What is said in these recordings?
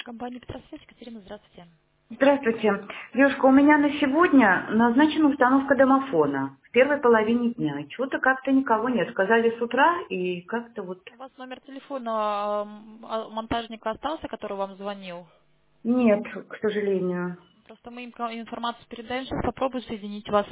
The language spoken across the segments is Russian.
Компания «Петросвязь», Екатерина, здравствуйте. Здравствуйте. Девушка, у меня на сегодня назначена установка домофона в первой половине дня. Чего-то как-то никого нет. Сказали с утра, и как-то вот У вас номер телефона монтажника остался, который вам звонил? нет, к сожалению. Просто мы им информацию передаем. Сейчас попробую соединить вас.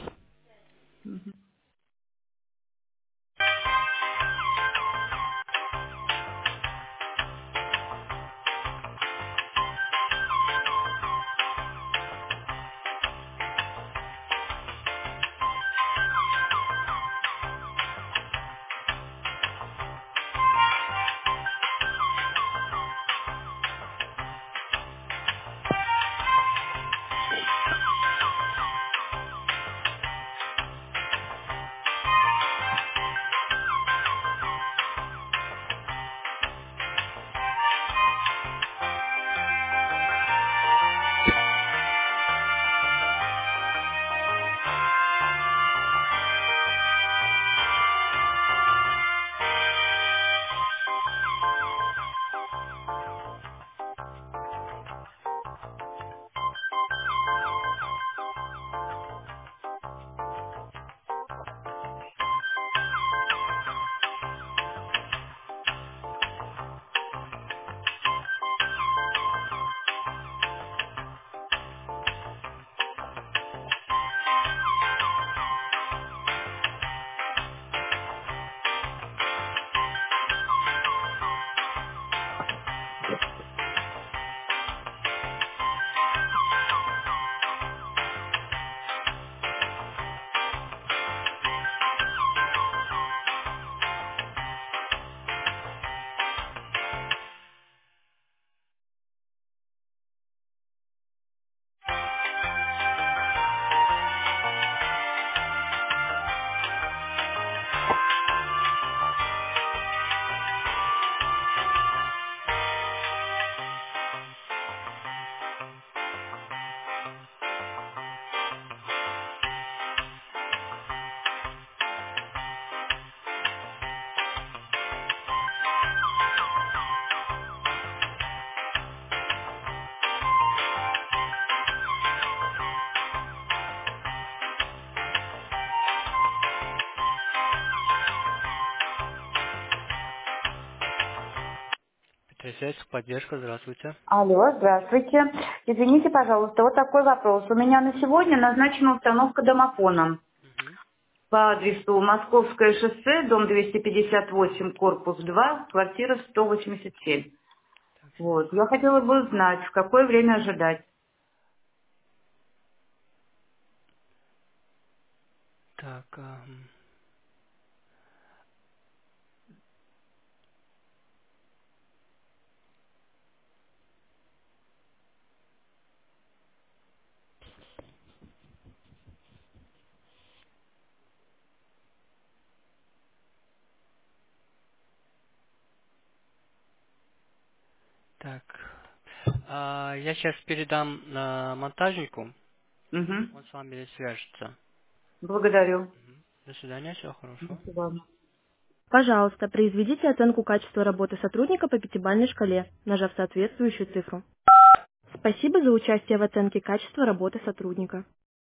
Петросвязь, поддержка, здравствуйте. Алло, здравствуйте. Извините, пожалуйста, вот такой вопрос. У меня на сегодня назначена установка домофона Мгм. по адресу Московское шоссе, дом 258, корпус 2, квартира 187. Так, Вот. Я хотела бы узнать, в какое время ожидать. так, так. Я сейчас передам монтажнику, Угу. он с вами свяжется. Благодарю. Мгм. До свидания, всего До хорошего. свидания. Пожалуйста, произведите оценку качества работы сотрудника по пятибалльной шкале, нажав соответствующую цифру. Спасибо за участие в оценке качества работы сотрудника.